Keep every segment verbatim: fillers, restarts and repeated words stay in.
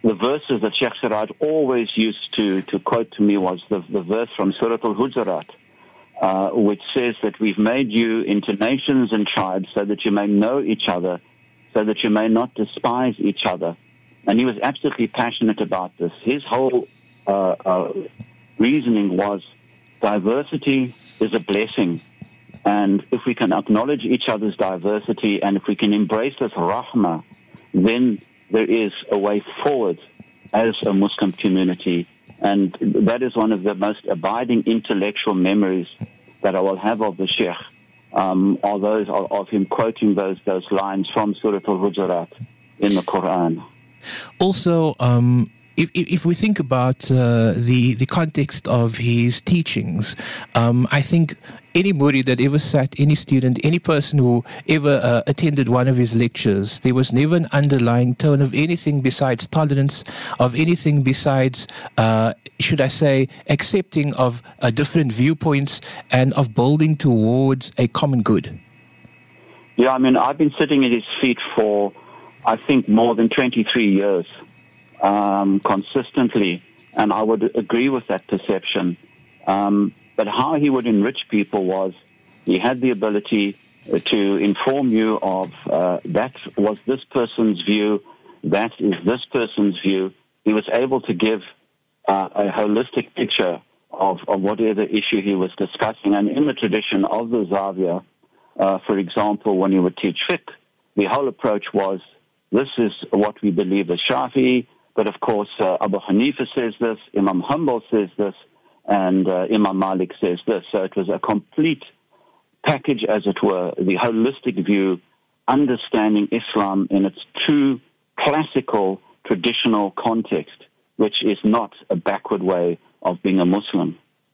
the verses that Sheikh Siraj always used to, to quote to me was the, the verse from Surah Al-Hujurat, uh, which says that we've made you into nations and tribes so that you may know each other, so that you may not despise each other. And he was absolutely passionate about this. His whole uh, uh, reasoning was diversity is a blessing. And if we can acknowledge each other's diversity and if we can embrace this rahmah, then there is a way forward as a Muslim community. And that is one of the most abiding intellectual memories that I will have of the Sheikh, um, are those of, of him quoting those those lines from Surah Al-Hujurat in the Quran. Also, um, if, if we think about uh, the, the context of his teachings, um, I think any murid that ever sat, any student, any person who ever uh, attended one of his lectures, there was never an underlying tone of anything besides tolerance, of anything besides, uh, should I say, accepting of uh, different viewpoints and of building towards a common good. Yeah, I mean, I've been sitting at his feet for, I think, more than twenty-three years, um, consistently, and I would agree with that perception. Um, But how he would enrich people was he had the ability to inform you of uh, that was this person's view, that is this person's view. He was able to give uh, a holistic picture of, of whatever issue he was discussing. And in the tradition of the Zavia, uh, for example, when he would teach fiqh, the whole approach was, this is what we believe as Shafi'i, but of course uh, Abu Hanifa says this, Imam Hanbal says this, and uh, Imam Malik says this. So it was a complete package, as it were, the holistic view, understanding Islam in its true classical, traditional context, which is not a backward way of being a Muslim.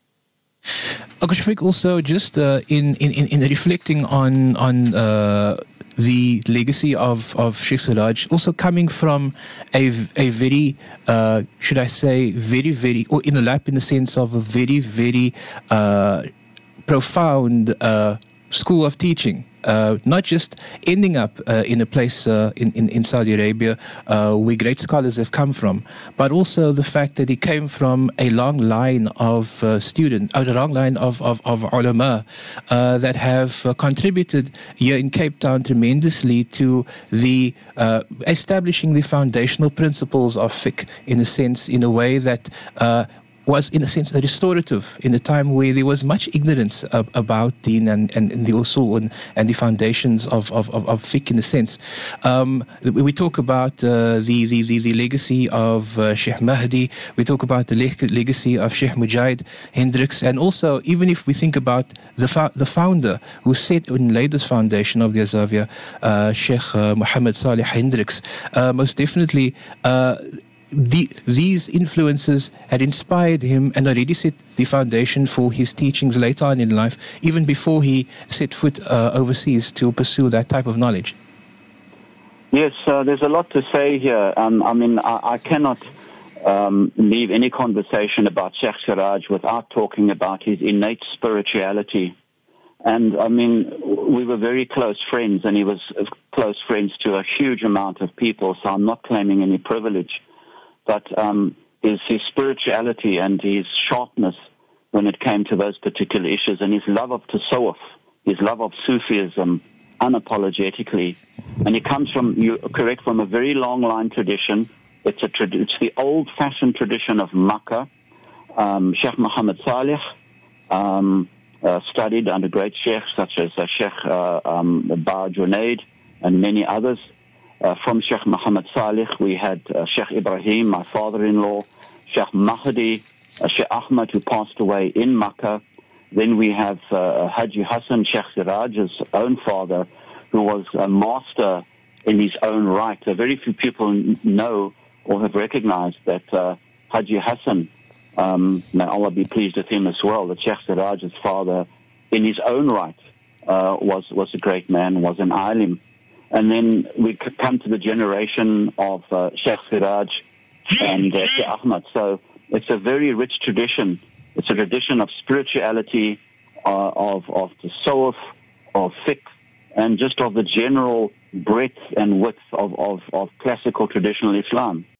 Uncle Shafiq, also just uh, in, in, in reflecting on, on uh, the legacy of, of Sheikh Siraj, also coming from a, a very, uh, should I say, very, very, or in the lap in the sense of a very, very uh, profound uh, school of teaching. Uh, not just ending up uh, in a place uh, in, in, in Saudi Arabia uh, where great scholars have come from, but also the fact that he came from a long line of uh, students, a long line of, of, of ulama uh, that have uh, contributed here in Cape Town tremendously to the uh, establishing the foundational principles of fiqh, in a sense, in a way that uh, was, in a sense, a restorative in a time where there was much ignorance uh, about deen and, and, and the usul and, and the foundations of, of, of, of fiqh, in a sense. Um, we talk about uh, the, the, the, the legacy of uh, Sheikh Mahdi, we talk about the leg legacy of Sheikh Mujahid Hendricks, and also, even if we think about the, fo the founder who set and laid this foundation of the Azavia, uh, Sheikh uh, Muhammad Salih Hendricks, uh, most definitely uh, The, these influences had inspired him and already set the foundation for his teachings later on in life, even before he set foot uh, overseas to pursue that type of knowledge. Yes, uh, there's a lot to say here. Um, I mean, I, I cannot um, leave any conversation about Sheikh Siraj without talking about his innate spirituality. And, I mean, we were very close friends, and he was close friends to a huge amount of people, so I'm not claiming any privilege. But um, his, his spirituality and his sharpness when it came to those particular issues, and his love of tasawwuf, his love of Sufism, unapologetically. And he comes from, you're correct, from a very long line tradition. It's, a trad it's the old-fashioned tradition of Makkah. Um, Sheikh Muhammad Salih um, uh, studied under great sheikhs such as uh, Sheikh uh, um, Bar Junaid and many others. Uh, from Sheikh Muhammad Salih, we had uh, Sheikh Ibrahim, my father-in-law, Sheikh Mahdi, uh, Sheikh Ahmad, who passed away in Makkah. Then we have uh, Haji Hassan, Sheikh Siraj's own father, who was a master in his own right. Uh, very few people know or have recognized that uh, Haji Hassan, um, may Allah be pleased with him as well, that Sheikh Siraj's father, in his own right, uh, was, was a great man, was an alim. And then we come to the generation of uh, Sheikh Siraj and uh, Sheikh Ahmad. So it's a very rich tradition. It's a tradition of spirituality, uh, of, of tasawwuf, of fiqh, and just of the general breadth and width of, of, of classical traditional Islam.